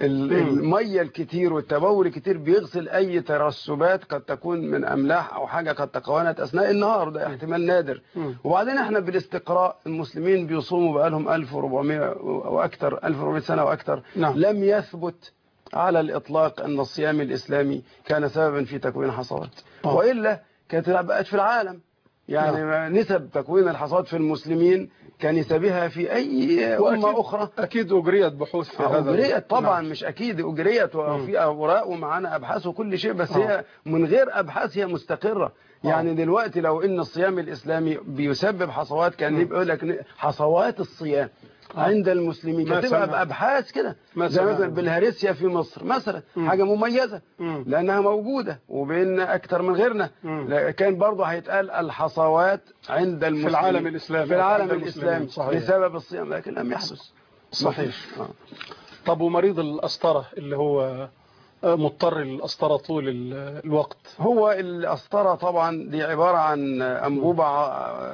المية الكتير والتبول الكتير بيغسل أي ترسبات قد تكون من أملاح أو حاجة قد تكونت أثناء النهار، ده احتمال نادر. وبعدين احنا بالاستقراء المسلمين بيصوموا بقالهم ألف وأربعمائة وأكثر ألف وأربعمائة سنة وأكثر.
نعم.
لم يثبت على الإطلاق أن الصيام الإسلامي كان سببا في تكوين حصوات، وإلا كانت بقت في العالم يعني نعم. نسب تكوين الحصوات في المسلمين كنسبها في أي أمة أخرى.
أكيد أجريت بحوث في هذا.
أجريت طبعا. نعم. مش أكيد أجريت وفي أوراق ومعانا أبحاث وكل شيء، بس آه. هي من غير أبحاث هي مستقرة. يعني دلوقتي لو إن الصيام الإسلامي بيسبب حصوات، كان يقول لك حصوات الصيام آه. عند المسلمين كتبها بأبحاث كده، زي مثلا بالهارسيا في مصر مثلا، م. حاجة مميزة م. لأنها موجودة وبين أكتر من غيرنا. م. كان برضه هيتقال الحصوات عند المسلمين
في العالم الإسلامي
في العالم الإسلامي بسبب الصيام، لكن لم يحدث.
صحيح. آه. طب ومريض القسطرة اللي هو مضطر للقسطرة طول الوقت؟
هو القسطرة طبعا دي عبارة عن أنبوبة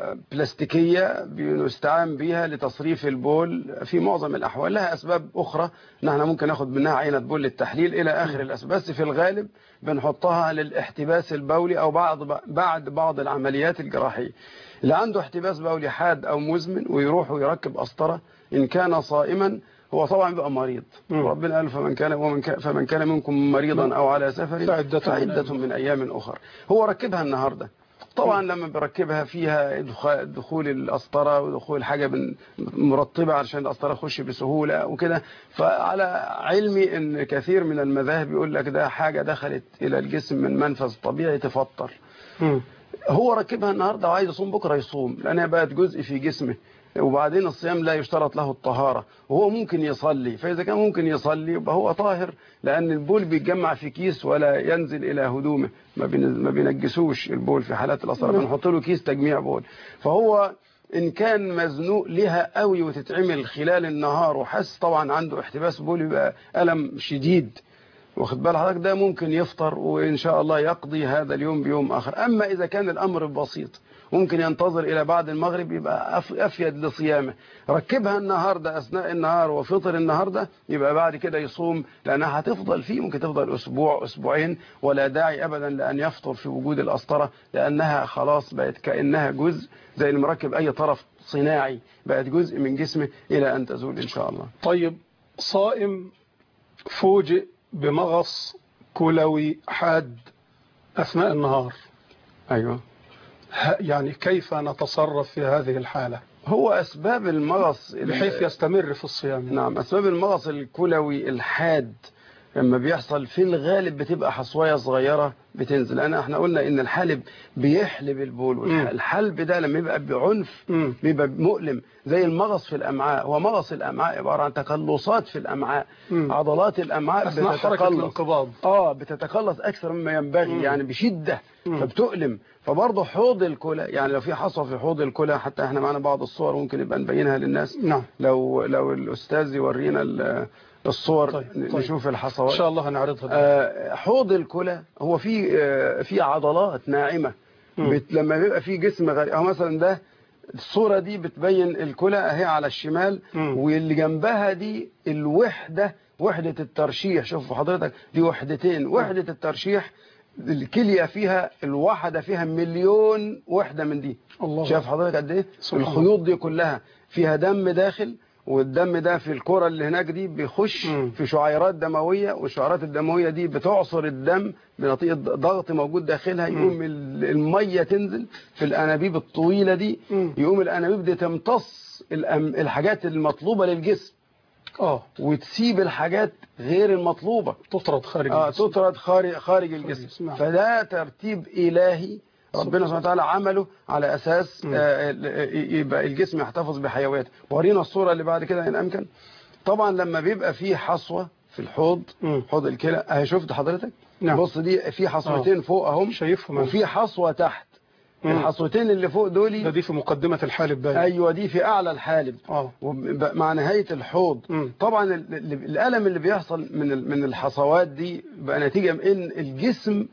بلاستيكية بنستعان بها لتصريف البول في معظم الأحوال. لها أسباب أخرى نحن ممكن ناخد منها عينة بول للتحليل إلى آخر الأسباب، بس في الغالب بنحطها للاحتباس البولي أو بعض بعد بعض العمليات الجراحية. اللي عنده احتباس بولي حاد أو مزمن ويروح ويركب قسطرة إن كان صائما هو طبعا بيبقى مريض. مم. ربنا قال فمن كان ومن كان فمن كان منكم مريضا او على سفر فعدة من ايام اخر. هو ركبها النهارده طبعا. مم. لما بركبها فيها دخول القسطره ودخول حاجه من مرطبه علشان القسطره تخش بسهوله وكده. فعلى علمي ان كثير من المذاهب يقول لك ده حاجه دخلت الى الجسم من منفذ طبيعي تفطر. مم. هو ركبها النهارده وعايز يصوم بكره يصوم لانها بقت جزء في جسمه، وبعدين الصيام لا يشترط له الطهارة وهو ممكن يصلي. فإذا كان ممكن يصلي يبقى هو طاهر، لأن البول بيتجمع في كيس ولا ينزل إلى هدومه، ما بينجسوش البول في حالات القسطرة، بنحط له كيس تجميع بول. فهو إن كان مزنوق لها قوي وتتعمل خلال النهار وحس طبعا عنده احتباس بول يبقى ألم شديد، واخد بال حضرتك، ده ممكن يفطر وإن شاء الله يقضي هذا اليوم بيوم آخر. أما إذا كان الأمر بسيط ممكن ينتظر إلى بعد المغرب يبقى أفيد لصيامه. ركبها النهاردة أثناء النهار وفطر النهاردة يبقى بعد كده يصوم، لأنها هتفضل فيه ممكن تفضل أسبوع أسبوعين، ولا داعي أبدا لأن يفطر في وجود القسطرة، لأنها خلاص بقت كأنها جزء زي المركب أي طرف صناعي، بقت جزء من جسمه إلى أن تزول إن شاء الله.
طيب صائم فوجئ بمغص كلوي حاد أثناء النهار،
أيوة،
يعني كيف نتصرف في هذه الحالة؟
هو أسباب المغص
بحيث يستمر في الصيام.
نعم، أسباب المغص الكلوي الحاد لما بيحصل في الغالب بتبقى حصوية صغيرة بتنزل. أنا احنا قلنا إن الحالب بيحلب البول، والحلب ده لما يبقى بعنف بيبقى مؤلم، زي المغص في الأمعاء. هو مغص الأمعاء عبارة عن تقلصات في الأمعاء، مم. عضلات الأمعاء بتتقلص اه بتتقلص أكثر مما ينبغي، مم. يعني بشدة، مم. فبتؤلم. فبرضه حوض الكلى، يعني لو في حصوة في حوض الكلى، حتى احنا معنا بعض الصور ممكن يبقى نبينها للناس. نعم. لو لو الأستاذ يورينا الصور. طيب. طيب. نشوف الحصوات
ان شاء الله هنعرضها.
آه حوض الكلى هو في آه في عضلات ناعمه، بت لما بيبقى في جسم غريب، او مثلا ده الصوره دي بتبين الكلى اهي على الشمال، م. واللي جنبها دي الوحده، وحده الترشيح. شوفوا حضرتك دي وحدتين، وحده الترشيح الكليه فيها الواحده فيها مليون وحده من دي. الله. شايف حضرتك قد ايه الخيوط دي كلها فيها دم داخل، والدم ده في الكرة اللي هناك دي بيخش م. في شعيرات دموية، والشعيرات الدموية دي بتعصر الدم بنتيجة ضغط موجود داخلها، يقوم م. المية تنزل في الأنابيب الطويلة دي، م. يقوم الأنابيب دي تمتص الحاجات المطلوبة للجسم، اه وتسيب الحاجات غير المطلوبة،
تطرد خارج
اه الجسم. تطرد خارج خارج الجسم. نعم. فده ترتيب إلهي ربنا سبحانه وتعالى عمله على أساس آه يبقى الجسم يحتفظ بحيويته. ورينا الصورة اللي بعد كده إن أمكن. طبعا لما بيبقى فيه حصوة في الحوض، م. حوض الكلى اهي، شفت حضرتك؟ نعم. بص دي في حصوتين فوق اهم،
شايفهم،
وفي حصوة تحت. م. الحصوتين اللي فوق دول
ده دي في مقدمة الحالب باين.
ايوه دي في اعلى الحالب، اه مع نهاية الحوض. م. طبعا الالم اللي بيحصل من من الحصوات دي بقى نتيجة من ان الجسم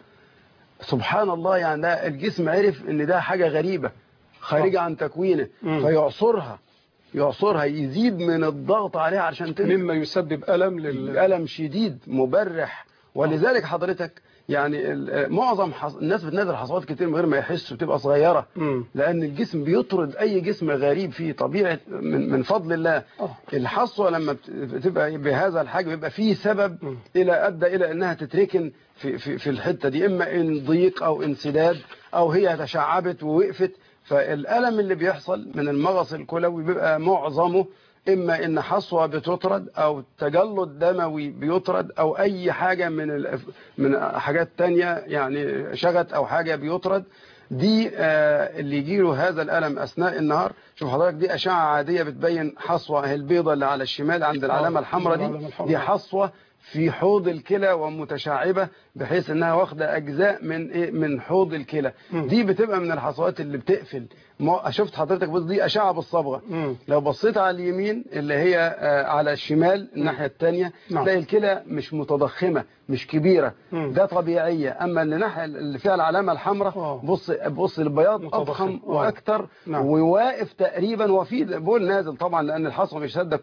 سبحان الله، يعني ده الجسم عرف ان ده حاجة غريبة خارجة عن تكوينه، م. فيعصرها يعصرها يزيد من الضغط عليها عشان تنزل،
مما يسبب ألم لل...
ألم شديد مبرح. ولذلك حضرتك يعني معظم حص... الناس بتنزل حصوات كتير من غير ما يحسوا، بتبقى صغيرة، م. لأن الجسم بيطرد أي جسم غريب فيه طبيعة من, من فضل الله. أوه. الحصوة لما بتبقى بهذا الحجم بيبقى فيه سبب م. إلى أدى إلى أنها تتركن في, في, في الحتة دي، إما إن ضيق أو انسداد أو هي تشعبت ووقفت، فالألم اللي بيحصل من المغص الكلوي بيبقى معظمه إما إن حصوة بتطرد أو تجلط دموي بيطرد أو أي حاجة من ال... من حاجات تانية يعني شغط أو حاجة بيطرد. دي آه اللي يجيله هذا الألم أثناء النهار. شوف حضرتك دي أشعة عادية بتبين حصوة هي البيضة اللي على الشمال عند العلامة الحمراء دي، دي حصوة في حوض الكلى ومتشعبة بحيث انها واخده اجزاء من ايه من حوض الكلى. دي بتبقى من الحصوات اللي بتقفل. شفت حضرتك بص دي اشعه بالصبغه، لو بصيت على اليمين اللي هي آه على الشمال الناحيه الثانيه تلاقي الكلى مش متضخمه مش كبيره، ده طبيعيه. اما اللي ناحيه اللي فيها العلامه الحمراء بص بص البياض اضخم واكتر وواقف تقريبا وفي بول نازل طبعا لان الحصوه مش ساده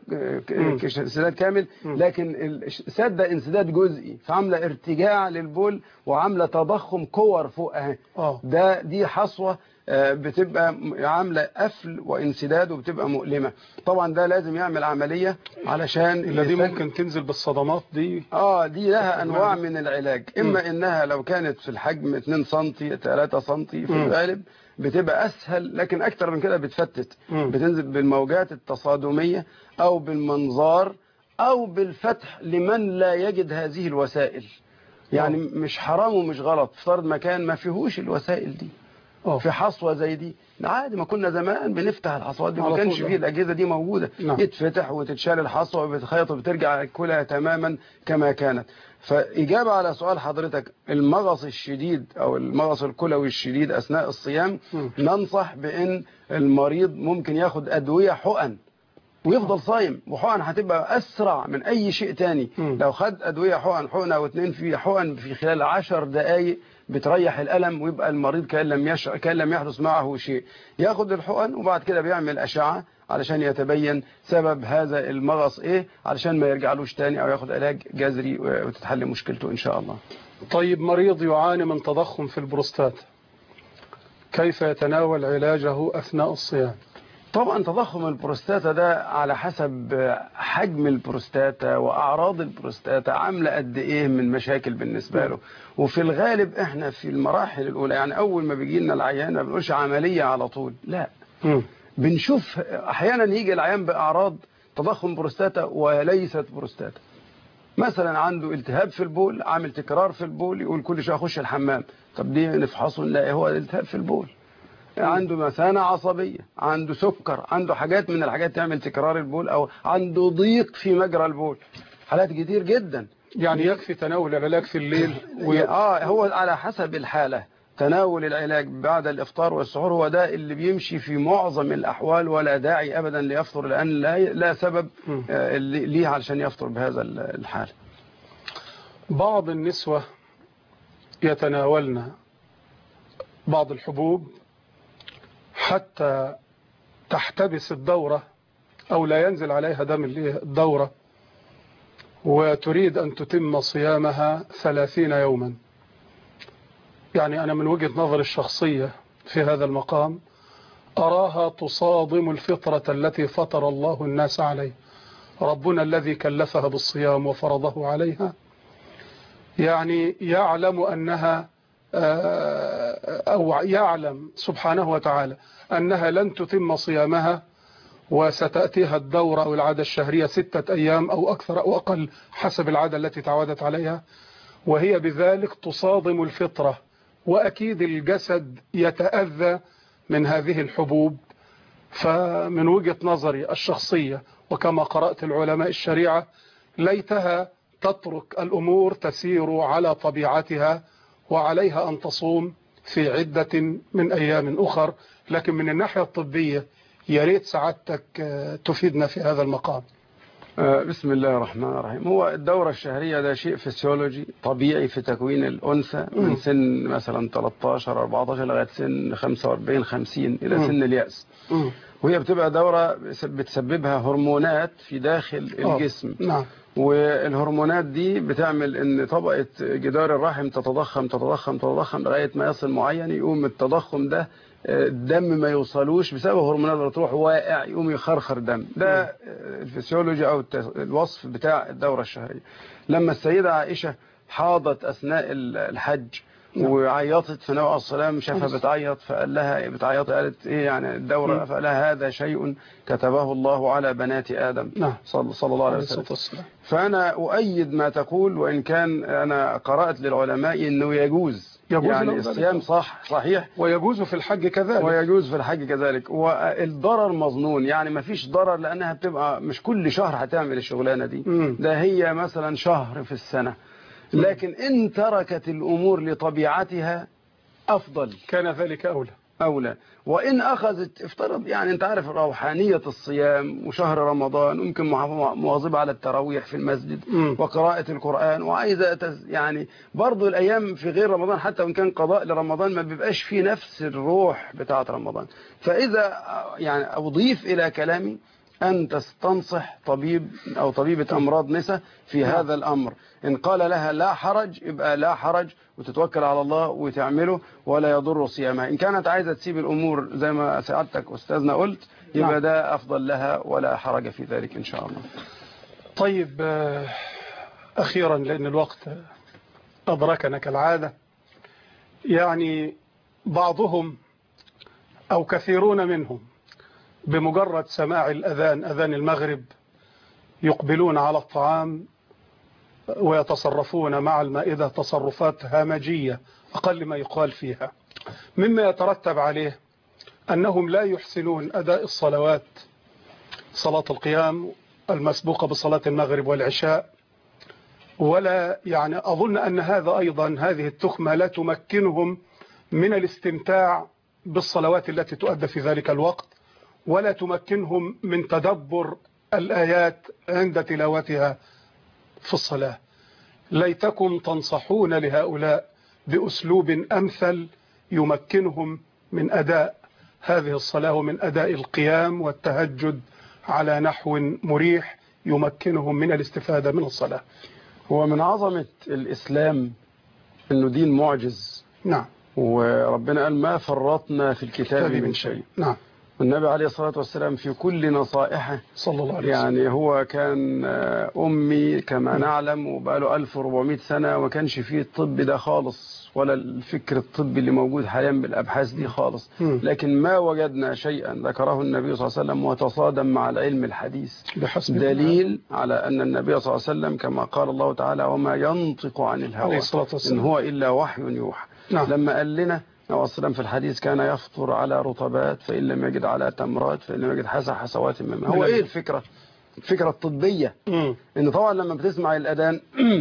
انسداد كامل لكن ساده انسداد جزئي، فعامله ارتجاع للبول وعامله تضخم كور فوق اهي. ده دي حصوه بتبقى عامله قفل وانسداد وبتبقى مؤلمه. طبعا ده لازم يعمل عمليه علشان
اللي دي ممكن تنزل بالصدمات دي.
اه دي لها انواع من العلاج، اما م. انها لو كانت في الحجم اتنين سنتي تلاتة سنتي في م. الغالب بتبقى اسهل، لكن اكتر من كده بتفتت. م. بتنزل بالموجات التصادميه او بالمنظار او بالفتح لمن لا يجد هذه الوسائل. يعني أوه. مش حرام ومش غلط افترض مكان ما فيهوش الوسائل دي أوه. في حصوه زي دي عادي، ما كنا زمان بنفتح الحصوات دي ما كانش فيه الاجهزه دي موجوده. نعم. يتفتح وتتشال الحصوه وبتخيط وبترجع كلها تماما كما كانت. فاجابه على سؤال حضرتك، المغص الشديد او المغص الكلوي الشديد اثناء الصيام م. ننصح بان المريض ممكن ياخد ادويه حقن ويفضل صايم، وحقن هتبقى اسرع من اي شيء تاني. م. لو خد ادويه حقن حقنه او اتنين في حقن في خلال عشر دقائق بتريح الالم ويبقى المريض كان لم يش... كان لم يحدث معه شيء. ياخد الحقن وبعد كده بيعمل اشعه علشان يتبين سبب هذا المغص ايه علشان ما يرجعلوش تاني او ياخد علاج جذري وتتحل مشكلته ان شاء الله.
طيب مريض يعاني من تضخم في البروستات كيف يتناول علاجه اثناء الصيام؟
طبعا تضخم البروستاتا ده على حسب حجم البروستاتا واعراض البروستاتا عامله قد ايه من مشاكل بالنسبه له. وفي الغالب احنا في المراحل الاولى يعني اول ما بيجي لنا العيان ما بنقولش عمليه على طول، لا م. بنشوف احيانا يجي العيان باعراض تضخم بروستاتا وليست بروستاتا. مثلا عنده التهاب في البول، عامل تكرار في البول، يقول كل شويه اخش الحمام، طب دي نفحصه نلاقي هو التهاب في البول. عنده مثانة عصبية، عنده سكر، عنده حاجات من الحاجات تعمل تكرار البول، أو عنده ضيق في مجرى البول. حالات كتير جدا.
يعني يكفي تناول العلاج في الليل
و... آه هو على حسب الحالة. تناول العلاج بعد الإفطار والسحور هو ده اللي بيمشي في معظم الأحوال، ولا داعي أبدا ليفطر لأن لا, لا سبب آه ليه علشان يفطر بهذا الحال.
بعض النسوة يتناولن بعض الحبوب حتى تحتبس الدورة أو لا ينزل عليها دم الدورة، وتريد أن تتم صيامها ثلاثين يوما. يعني أنا من وجهة نظري الشخصية في هذا المقام أراها تصادم الفطرة التي فطر الله الناس عليه. ربنا الذي كلفها بالصيام وفرضه عليها يعني يعلم أنها أو يعلم سبحانه وتعالى أنها لن تتم صيامها وستأتيها الدورة أو العادة الشهرية ستة أيام أو أكثر أو أقل حسب العادة التي تعودت عليها، وهي بذلك تصادم الفطرة. وأكيد الجسد يتأذى من هذه الحبوب. فمن وجهة نظري الشخصية وكما قرأت العلماء الشريعة ليتها تترك الأمور تسير على طبيعتها وعليها أن تصوم في عدة من أيام أخر. لكن من الناحية الطبية يا ريت سعادتك تفيدنا في هذا المقام.
بسم الله الرحمن الرحيم. هو الدورة الشهرية ده شيء فسيولوجي طبيعي في تكوين الأنثى من سن مثلا تلتاشر اربعتاشر لغاية سن خمسة واربعين خمسين إلى سن اليأس. وهي بتبقى دورة بتسببها هرمونات في داخل الجسم. نعم. والهرمونات دي بتعمل ان طبقة جدار الرحم تتضخم تتضخم تتضخم لغاية ما يصل معين، يقوم التضخم ده الدم ما يوصلوش بسبب هرمونات اللي تروح واقع يقوم يخرخر دم. ده الفسيولوجي او الوصف بتاع الدورة الشهرية. لما السيدة عائشة حاضت اثناء الحج وعيطت في النبي عليه السلام شافها بتعيط فقال لها بتعيط قالت ايه يعني الدورة فقال لها هذا شيء كتبه الله على بنات آدم
نعم.
صلى, صلى الله عليه وسلم. فأنا أؤيد ما تقول وإن كان أنا قرأت للعلماء أنه يجوز, يجوز يعني الصيام صح صحيح
ويجوز في الحج كذلك
ويجوز في الحج كذلك والضرر مظنون يعني ما فيش ضرر لأنها بتبقى مش كل شهر هتعمل الشغلانة دي م. ده هي مثلا شهر في السنة لكن إن تركت الأمور لطبيعتها أفضل
كان ذلك أولى
أولى وإن أخذت افترض يعني أنت عارف روحانية الصيام وشهر رمضان ممكن مواظبة على التراويح في المسجد م. وقراءة القرآن وعايزة يعني برضو الأيام في غير رمضان حتى وإن كان قضاء لرمضان ما بيبقاش فيه نفس الروح بتاعة رمضان. فإذا يعني أضيف إلى كلامي أن تستنصح طبيب أو طبيبة أمراض نساء في م. هذا الأمر إن قال لها لا حرج يبقى لا حرج وتتوكل على الله وتعمله ولا يضر صيامها. إن كانت عايزة تسيب الأمور زي ما سعادتك أستاذنا قلت يبقى نعم. ده أفضل لها ولا حرج في ذلك إن شاء الله.
طيب أخيرا لأن الوقت أدركنا كالعادة يعني بعضهم أو كثيرون منهم بمجرد سماع الأذان أذان المغرب يقبلون على الطعام ويتصرفون مع المائدة تصرفات همجية أقل ما يقال فيها مما يترتب عليه أنهم لا يحسنون أداء الصلوات صلاة القيام المسبوقة بصلاة المغرب والعشاء ولا يعني أظن أن هذا أيضا هذه التخمة لا تمكنهم من الاستمتاع بالصلوات التي تؤدى في ذلك الوقت ولا تمكنهم من تدبر الآيات عند تلاوتها في الصلاة. ليتكم تنصحون لهؤلاء بأسلوب أمثل يمكنهم من أداء هذه الصلاة ومن أداء القيام والتهجد على نحو مريح يمكنهم من الاستفادة من الصلاة.
هو من عظمة الإسلام أنه دين معجز.
نعم.
وربنا قال ما فرطنا في الكتاب من شيء.
نعم.
والنبي عليه الصلاة والسلام في كل نصائحه
صلى الله عليه وسلم
يعني هو كان أمي كما نعلم وبقاله ألف وأربعمائة سنة وما كانش فيه الطب ده خالص ولا الفكر الطبي اللي موجود حاليا بالأبحاث دي خالص لكن ما وجدنا شيئا ذكره النبي صلى الله عليه وسلم وتصادم مع العلم الحديث دليل على أن النبي صلى الله عليه وسلم كما قال الله تعالى وما ينطق عن الهوى إن هو إلا وحي يوحى. نعم. لما قال لنا النبي السلام في الحديث كان يفطر على رطبات فإن لم يجد على تمرات فإن لم يجد حسى حسوات من ماء. هو إيه الفكرة الفكرة الطبية م. إن طبعا لما بتسمع الأذان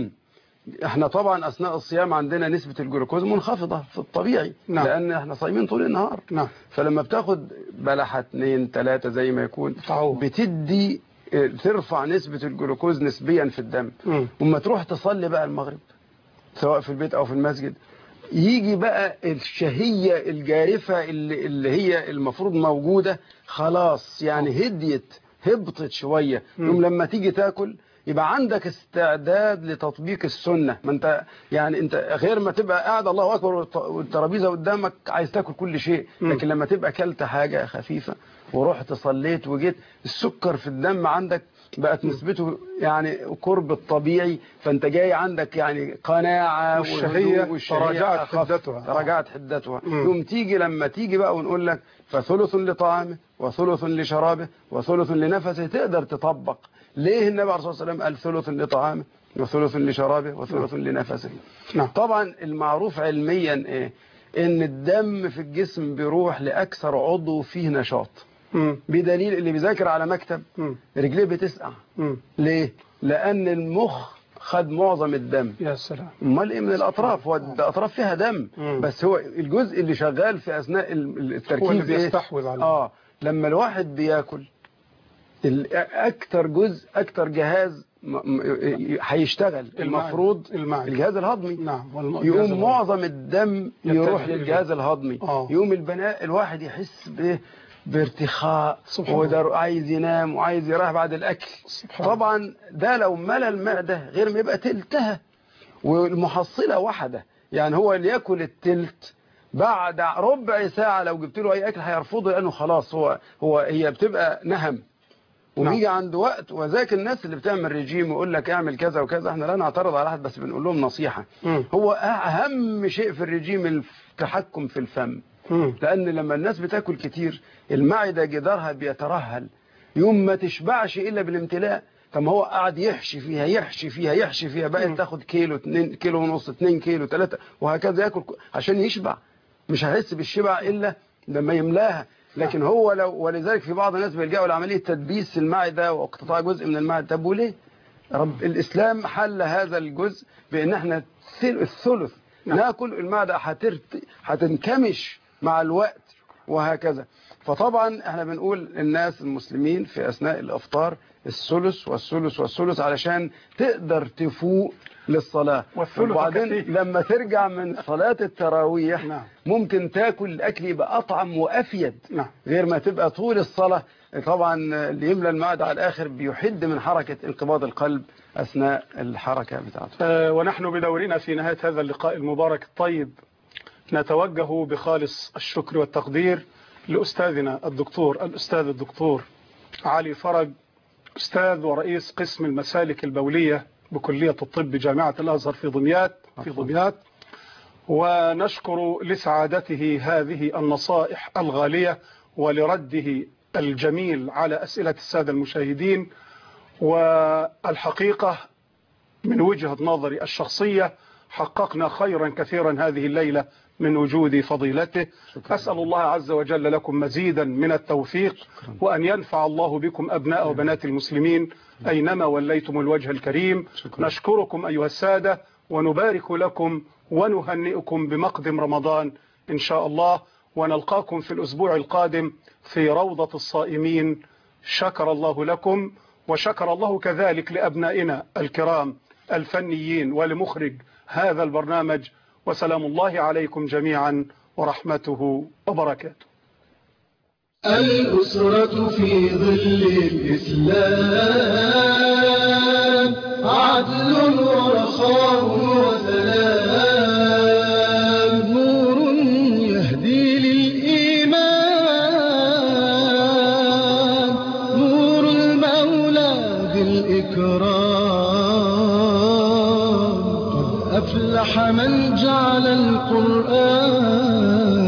احنا طبعا أثناء الصيام عندنا نسبة الجلوكوز منخفضة في الطبيعي. نعم. لأن احنا صايمين طول النهار.
نعم.
فلما بتاخد بلحة اتنين تلاتة زي ما يكون بتدي ترفع نسبة الجلوكوز نسبيا في الدم وما تروح تصلي بقى المغرب سواء في البيت أو في المسجد يجي بقى الشهية الجارفة اللي, اللي هي المفروض موجودة خلاص يعني هديت هبطت شوية يوم لما تيجي تاكل يبقى عندك استعداد لتطبيق السنة. ما انت يعني انت غير ما تبقى قاعد الله أكبر والترابيزة قدامك عايز تاكل كل شيء لكن لما تبقى كلت حاجة خفيفة ورحت صليت وجيت السكر في الدم عندك بقت نسبته يعني قرب الطبيعي فانت جاي عندك يعني قناعة
والشهية تراجعت حدتها
تراجعت حدتها يوم تيجي لما تيجي بقى ونقول لك فثلث لطعامه وثلث لشرابه وثلث لنفسه تقدر تطبق. ليه النبي عليه الصلاة والسلام قال ثلث لطعامه وثلث لشرابه وثلث لنفسه؟ نعم. طبعا المعروف علميا ايه ان الدم في الجسم بيروح لأكثر عضو فيه نشاط مم. بدليل اللي بيذاكر على مكتب مم. رجليه بتسقع. مم. ليه؟ لأن المخ خد معظم الدم.
يا سلام.
امال ايه من الأطراف والأطراف فيها دم مم. بس هو الجزء اللي شغال في أثناء التركيز
هو اللي بيستحوذ عليه.
آه لما الواحد بياكل أكتر جزء أكتر جهاز هيشتغل المفروض
المعدة.
الجهاز الهضمي.
نعم.
يقوم معظم الدم يروح للجهاز الهضمي. آه. يقوم البناء الواحد يحس به بارتخاء وده عايز ينام وعايز يريح بعد الأكل. طبعا ده لو ملى المعدة غير ما يبقى تلتها والمحصلة واحدة يعني هو اللي ياكل التلت بعد ربع ساعة لو جبت له أي أكل هيرفضه لأنه خلاص هو هو هي بتبقى نهم وبيجي عند وقت، وذاك الناس اللي بتعمل ريجيم ويقول لك اعمل كذا وكذا، احنا لا نعترض على احد بس بنقول لهم نصيحة.
مم.
هو اهم شيء في الريجيم التحكم في الفم.
مم.
لان لما الناس بتاكل كتير المعدة جدارها بيترهل، يوم ما تشبعش الا بالامتلاء. طب ما هو قاعد يحشي فيها يحشي فيها يحشي فيها، بقت تاخد كيلو اتنين كيلو ونص اتنين كيلو ثلاثة وهكذا، ياكل عشان يشبع. مش هيحس بالشبع الا لما يملاها. لكن هو لو، ولذلك في بعض الناس بيلجأوا لعملية تدبيس المعدة واقتطاع جزء من المعدة. طب وليه؟ رب الإسلام حل هذا الجزء بأن احنا الثلث ناكل، المعدة هترت... هتنكمش مع الوقت وهكذا. فطبعا احنا بنقول للناس المسلمين في أثناء الأفطار الثلث والثلث والثلث علشان تقدر تفوق للصلاة. وبعدين لما ترجع من صلاة التراويح
نعم.
ممكن تاكل الأكل يبقى أطعم وأفيد.
نعم.
غير ما تبقى طول الصلاة. طبعا اللي يملى المعدة على الآخر بيحد من حركة انقباض القلب أثناء الحركة بتاعته.
أه ونحن بدورنا في نهاية هذا اللقاء المبارك الطيب نتوجه بخالص الشكر والتقدير لأستاذنا الدكتور الأستاذ الدكتور علي فرج، أستاذ ورئيس قسم المسالك البولية بكلية الطب جامعة الأزهر في دمياط في دمياط ونشكر لسعادته هذه النصائح الغالية ولرده الجميل على أسئلة السادة المشاهدين. والحقيقة من وجهة نظري الشخصية حققنا خيرا كثيرا هذه الليلة من وجود فضيلته. أسأل الله عز وجل لكم مزيدا من التوفيق، وأن ينفع الله بكم أبناء وبنات المسلمين أينما وليتم الوجه الكريم. نشكركم أيها السادة ونبارك لكم ونهنئكم بمقدم رمضان إن شاء الله، ونلقاكم في الأسبوع القادم في روضة الصائمين. شكر الله لكم وشكر الله كذلك لأبنائنا الكرام الفنيين ولمخرج هذا البرنامج، وسلام الله عليكم جميعا ورحمته وبركاته.
الأسرة في ظل الإسلام عدل ورخاء وسلام، نور يهدي للإيمان، نور المولى بالإكرام، قد أفلح من جعل القرآن